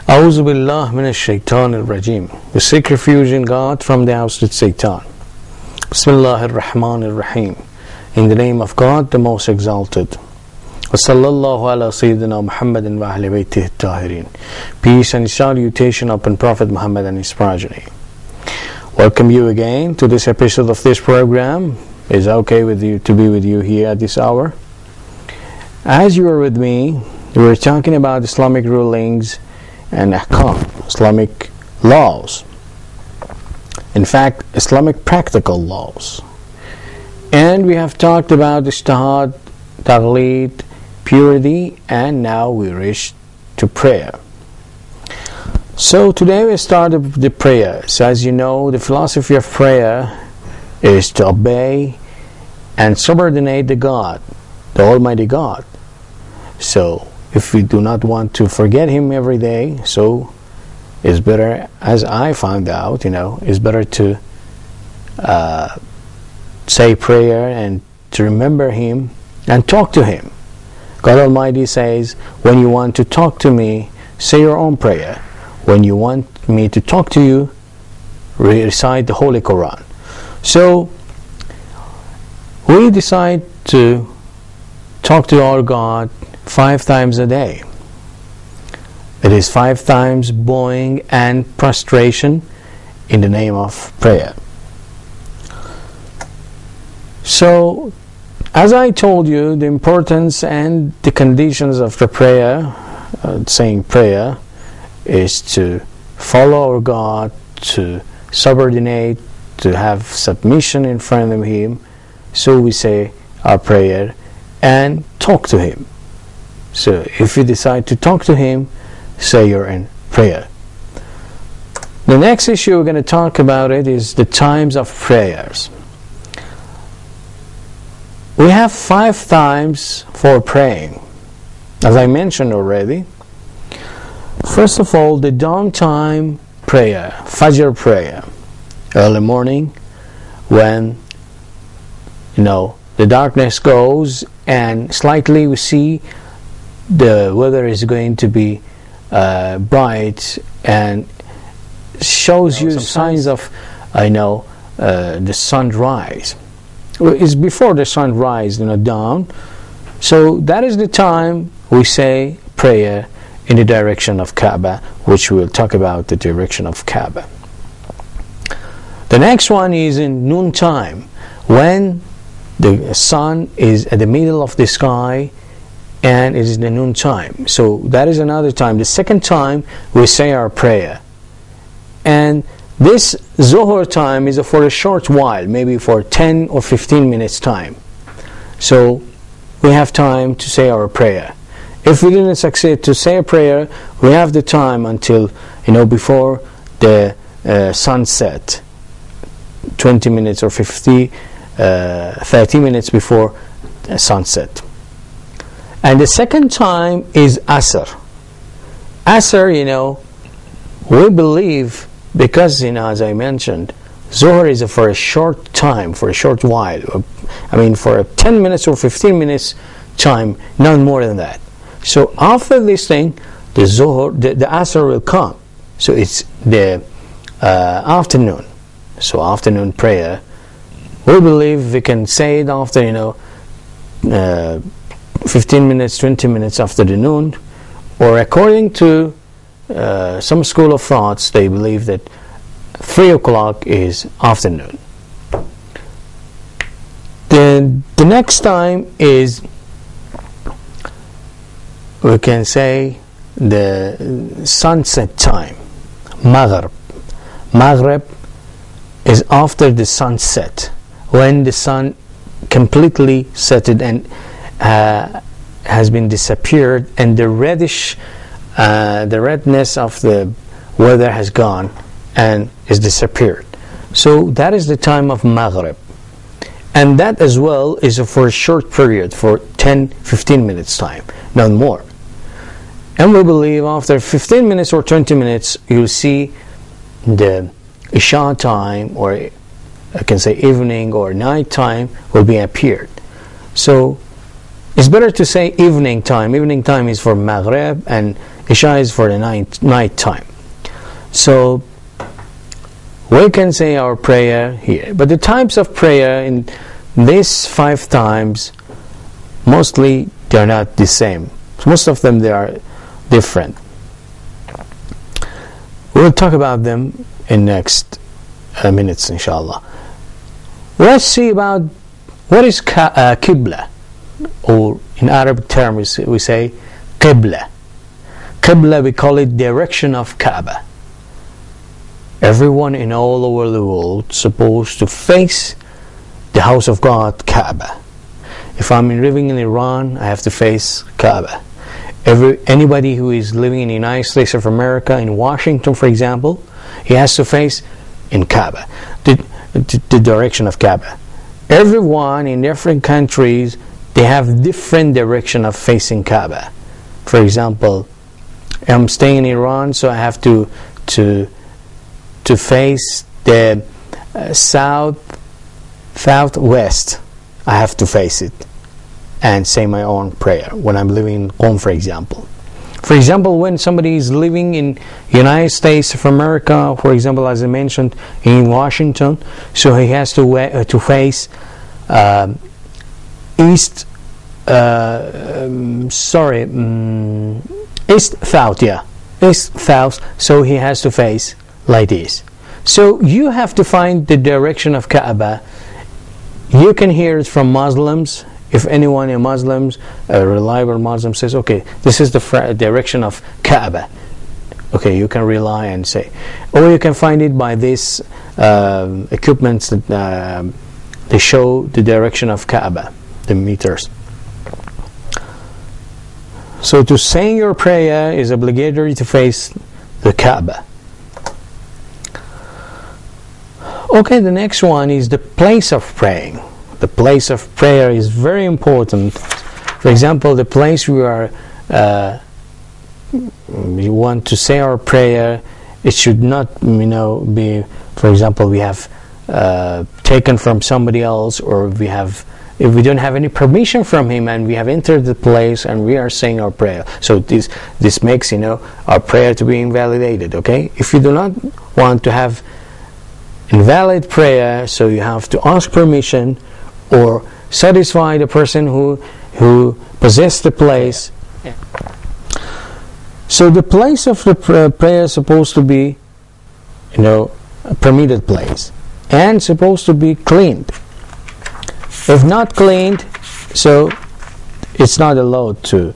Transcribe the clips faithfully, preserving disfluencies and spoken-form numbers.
A'udhu billah minash shaitanir rajim. We seek refuge in God from the ousted Satan. Bismillahir Rahmanir Rahim. In the name of God, the most exalted. Wa sallallahu ala Sayyidina Muhammadin wa ahli baytihi tahirin. Peace and salutation upon Prophet Muhammad and his progeny. Welcome you again to this episode of this program. Is okay with you to be with you here at this hour? As you are with me, we're talking about Islamic rulings and ahkam, Islamic laws. In fact, Islamic practical laws. And we have talked about ijtihad, taqleed, purity, and now we reach to prayer. So today we start with the prayer. So as you know, the philosophy of prayer is to obey and subordinate the God, the Almighty God. So if we do not want to forget Him every day, so it's better, as I found out, you know, it's better to uh, say prayer and to remember Him and talk to Him. God Almighty says, when you want to talk to me, say your own prayer. When you want me to talk to you, recite the Holy Quran. So we decide to talk to our God five times a day. It is five times bowing and prostration in the name of prayer. So, as I told you, the importance and the conditions of the prayer, uh, saying prayer, is to follow our God, to subordinate, to have submission in front of Him. So we say our prayer and talk to Him. So if you decide to talk to Him, say you're in prayer. The next issue we're going to talk about it is the times of prayers. We have five times for praying, as I mentioned already. First of all, the dawn time prayer, Fajr prayer, early morning, when you know the darkness goes and slightly we see the weather is going to be uh, bright and shows you, know, you signs of, I know, uh, the sunrise. It's before the sunrise, you know, dawn. So that is the time we say prayer in the direction of Kaaba, which we'll talk about the direction of Kaaba. The next one is in noon time, when the sun is at the middle of the sky and it is the noon time. So that is another time. The second time we say our prayer. And this Zuhur time is for a short while, maybe for ten or fifteen minutes time. So we have time to say our prayer. If we didn't succeed to say a prayer, we have the time until, you know, before the uh, sunset, twenty minutes or fifty, uh, thirty minutes before uh, sunset. And the second time is Asr. Asr, you know, we believe, because, you know, as I mentioned, Zuhr is for a short time, for a short while. I mean, for ten minutes or fifteen minutes time, none more than that. So after this thing, the Zuhr, the, the Asr will come. So it's the uh, afternoon. So afternoon prayer, we believe we can say it after, you know, uh, fifteen minutes, twenty minutes after the noon, or according to uh, some school of thoughts, they believe that three o'clock is afternoon. Then the next time is, we can say, the sunset time, Maghrib. Maghrib is after the sunset, when the sun completely set it and uh, has been disappeared, and the reddish, uh, the redness of the weather has gone and is disappeared. So that is the time of Maghrib. And that as well is for a short period, for ten to fifteen minutes time, none more. And we believe after fifteen minutes or twenty minutes, you'll see the Isha time, or I can say evening or night time, will be appeared. So it's better to say evening time. Evening time is for Maghrib, and Isha is for the night night time. So we can say our prayer here. But the types of prayer in these five times, mostly they are not the same. Most of them they are different. We'll talk about them in next uh, minutes, inshallah. Let's see about what is ka- uh, Qibla, or in Arabic terms we say Qibla. Qibla, we call it direction of Kaaba. Everyone in all over the world is supposed to face the house of God, Kaaba. If I'm living in Iran, I have to face Kaaba. Every, anybody who is living in the United States of America, in Washington for example, he has to face in Kaaba, the, the, the direction of Kaaba. Everyone in different countries, they have different direction of facing Kaaba. For example, I'm staying in Iran, so I have to to to face the uh, south southwest. I have to face it and say my own prayer when I'm living in Qom, for example. For example, when somebody is living in United States of America, for example, as I mentioned, in Washington, so he has to wa- uh, to face uh, east. Uh, um, sorry, um, east south. Yeah, east south. So he has to face like this. So you have to find the direction of Kaaba. You can hear it from Muslims. If anyone in Muslims, a reliable Muslim says, okay, this is the fr- direction of Kaaba, okay, you can rely and say. Or you can find it by these uh, equipments that uh, they show the direction of Kaaba, the meters. So to saying your prayer is obligatory to face the Kaaba. Okay, the next one is the place of praying. The place of prayer is very important. For example, the place we are uh, we want to say our prayer, it should not, you know, be, for example, we have uh, taken from somebody else, or we have, if we don't have any permission from him and we have entered the place and we are saying our prayer. So this this makes, you know, our prayer to be invalidated. Okay, if you do not want to have invalid prayer, so you have to ask permission or satisfy the person who who possessed the place. Yeah. So the place of the pr- prayer is supposed to be, you know, a permitted place and supposed to be cleaned. If not cleaned, so it's not allowed to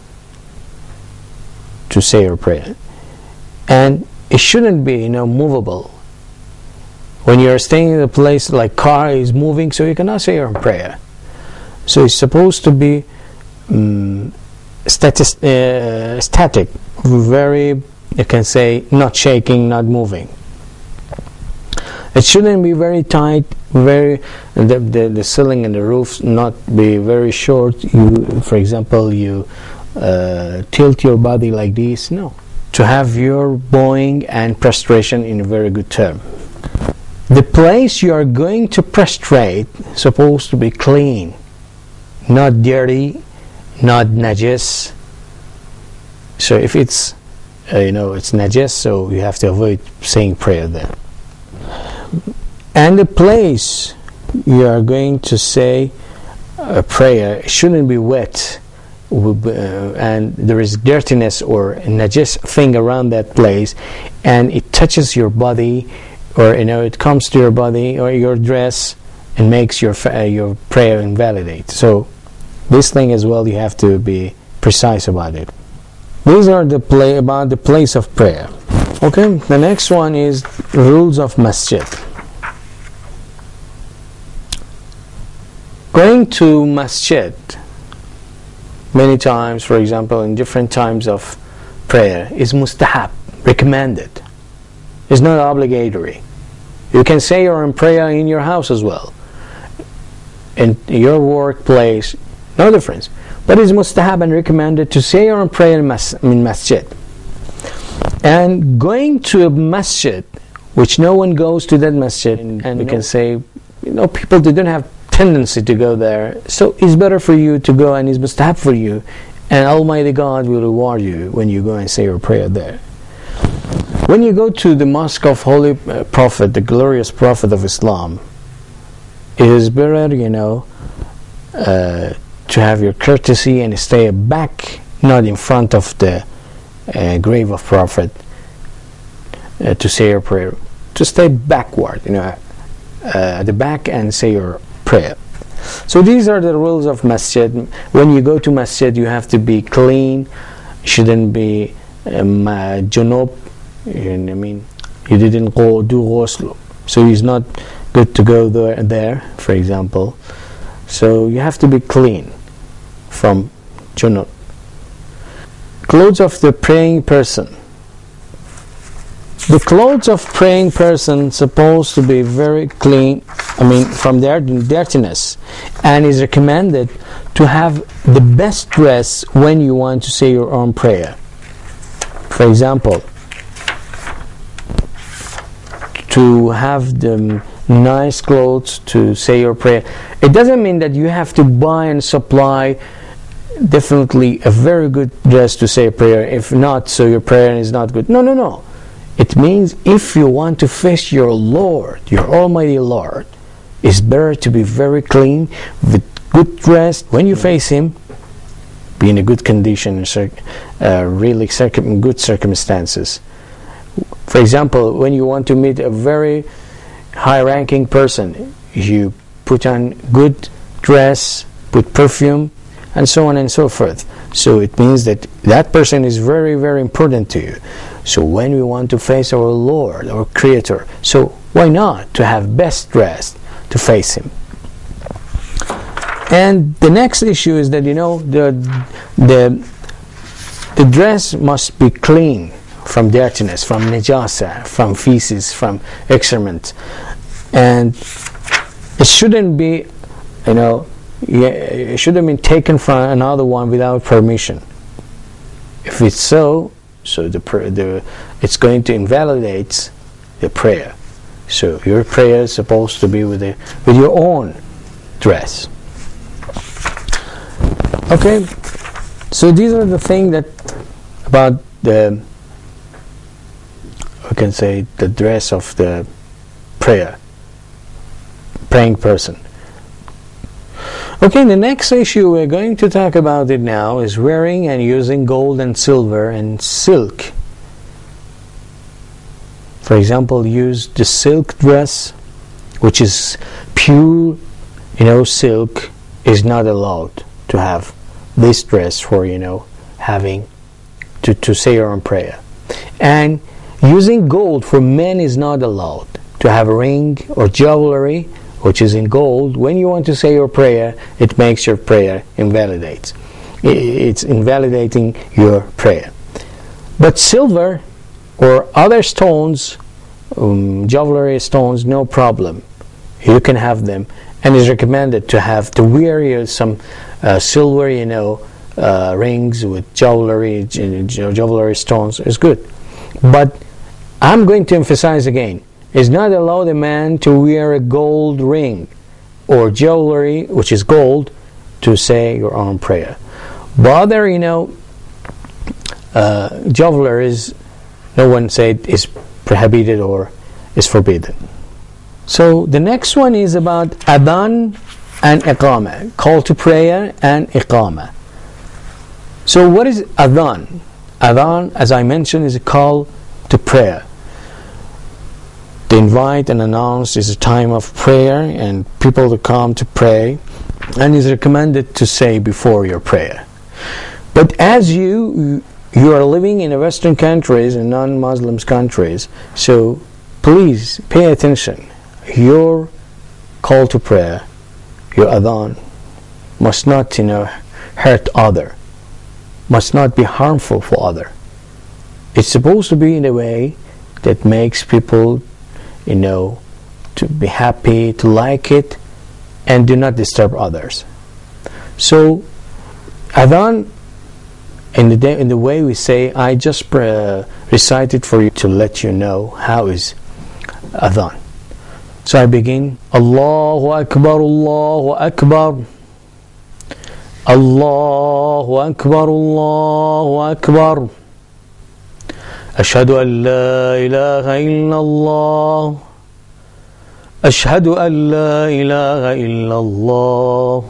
to say your prayer. And it shouldn't be, you know, movable. When you're staying in a place like car is moving, so you cannot say your prayer. So it's supposed to be um, statis- uh, static, very, you can say, not shaking, not moving. It shouldn't be very tight, very the, the, the ceiling and the roof not be very short. You, for example, you uh, tilt your body like this. No, to have your bowing and prostration in a very good term. The place you are going to prostrate is supposed to be clean, not dirty, not najis. So if it's, uh, you know, it's najis, so you have to avoid saying prayer there. And the place you are going to say a prayer shouldn't be wet, uh, and there is dirtiness or a najis thing around that place, and it touches your body, or, you know, it comes to your body or your dress and makes your uh, your prayer invalidate. So this thing as well, you have to be precise about it. These are the play about the place of prayer. Okay, the next one is rules of masjid. Going to masjid many times, for example, in different times of prayer, is mustahab, recommended. It's not obligatory. You can say your own prayer in your house as well, in your workplace, no difference. But it's mustahab and recommended to say your own prayer in, mas- in masjid. And going to a masjid, which no one goes to that masjid, and, and we can say, you know, people they don't have tendency to go there, so it's better for you to go, and it's mustahab for you, and Almighty God will reward you when you go and say your prayer there. When you go to the mosque of Holy Prophet, the glorious Prophet of Islam, it is better, you know, uh, to have your courtesy and stay back, not in front of the uh, grave of Prophet, uh, to say your prayer. To stay backward, you know, uh, at the back and say your prayer. So these are the rules of masjid. When you go to masjid, you have to be clean. Shouldn't be um, uh, junub. You know what I mean? You didn't go do ghusl, so it's not good to go there. There, for example. So you have to be clean from junub. Clothes of the praying person. The clothes of praying person supposed to be very clean, I mean from their dirtiness, and is recommended to have the best dress when you want to say your own prayer. For example, to have the nice clothes to say your prayer. It doesn't mean that you have to buy and supply definitely a very good dress to say a prayer. If not, so your prayer is not good. No, no, no. It means if you want to face your Lord, your Almighty Lord, it's better to be very clean, with good dress. When you face Him, be in a good condition, uh, really circum good circumstances. For example, when you want to meet a very high-ranking person, you put on good dress, put perfume, and so on and so forth. So it means that that person is very, very important to you. So when we want to face our Lord, our Creator, so why not to have best dressed to face Him? And the next issue is that, you know, the the the dress must be clean from dirtiness, from najasa, from feces, from excrement, and it shouldn't be, you know, it shouldn't be taken from another one without permission. If it's so, so the the it's going to invalidate the prayer. So your prayer is supposed to be with the with your own dress. Okay, so these are the things that about the, we can say, the dress of the prayer, praying person. Okay, the next issue we're going to talk about it now is wearing and using gold and silver and silk. For example, use the silk dress, which is pure, you know, silk, is not allowed to have this dress for, you know, having to, to say your own prayer. And using gold for men is not allowed. To have a ring or jewelry which is in gold, when you want to say your prayer, it makes your prayer invalidate. It's invalidating your prayer. But silver or other stones, um, jewelry stones, no problem. You can have them, and it's recommended to have to wear some uh, silver, you know, uh, rings with jewelry, jewelry stones. Is good. But I'm going to emphasize again, it's not allowed a man to wear a gold ring or jewelry, which is gold, to say your own prayer. But other, you know, uh, jewelry is, no one said is prohibited or is forbidden. So the next one is about adhan and iqama, call to prayer and iqama. So what is adhan? Adhan, as I mentioned, is a call to prayer. They invite and announce is a time of prayer and people to come to pray, and is recommended to say before your prayer. But as you you are living in Western countries and non-Muslim countries, so please pay attention. Your call to prayer, your adhan, must not, you know, hurt other, must not be harmful for other. It's supposed to be in a way that makes people, you know, to be happy, to like it, and do not disturb others. So adhan, in the day, in the way we say, I just uh, recite it for you to let you know how is adhan. So I begin, Allahu Akbar, Allahu Akbar. الله أكبر الله أكبر أشهد أن لا إله إلا الله أشهد أن لا إله إلا الله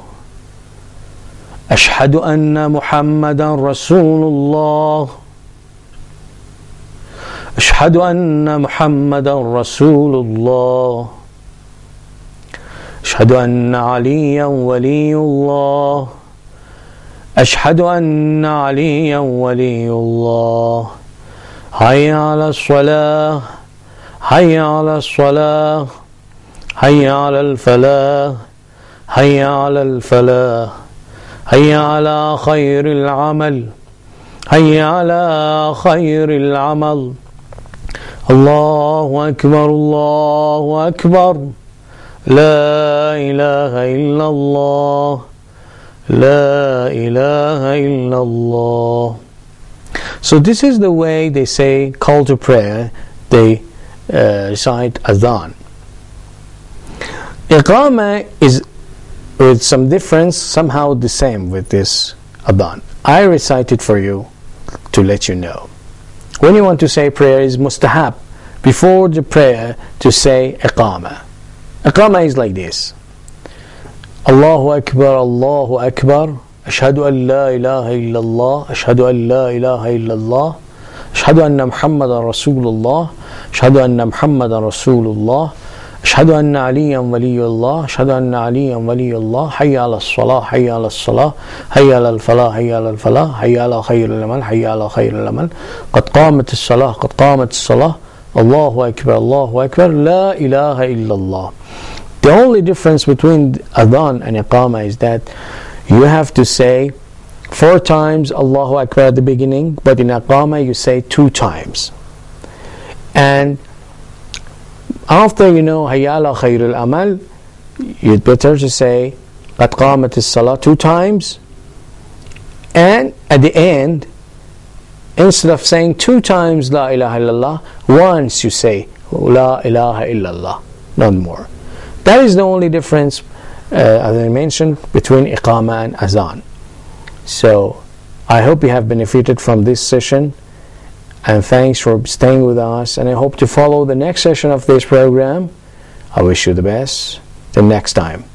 أشهد أن محمدا رسول الله أشهد أن محمدا رسول الله أشهد أن عليا ولي الله أشهد أن عليا ولي الله حي على الصلاة حي على الصلاة حي على الفلاح حي على الفلاح حي على خير العمل حي على خير العمل الله أكبر الله أكبر لا إله إلا الله لا إله إلا الله. So this is the way they say call to prayer. They uh, recite adhan. Iqama is with some difference, somehow the same with this adhan. I recite it for you to let you know. When you want to say prayer is mustahab before the prayer to say iqama. Iqama is like this. Allahu Akbar, Allahu Akbar, Ashhadu an la ilaha illallah, Ashhadu an la ilaha illallah, Ashhadu anna Muhammadan Rasulullah, Ashhadu anna Muhammadan Rasulullah, Ashhadu anna Aliyan waliyullah, Ashhadu anna Aliyan waliyullah, Hayya ala salah, Hayya ala salah, Hayya ala al-falah, Hayya ala al-falah, Hayya ala khayr al-amal, Hayya ala khayr al-amal, Qad qamat as-salah, Qad qamat as-salah, Allahu Akbar, Allahu Akbar, La ilaha illallah. The only difference between adhan and iqama is that you have to say four times Allahu Akbar at the beginning, but in iqama you say two times. And after you know Hayya ala khayr al-amal, you'd better to say Qad qamat as-salah two times, and at the end, instead of saying two times La ilaha illallah, once you say La ilaha illallah, not more. That is the only difference, uh, as I mentioned, between iqama and azan. So I hope you have benefited from this session, and thanks for staying with us, and I hope to follow the next session of this program. I wish you the best. Till next time.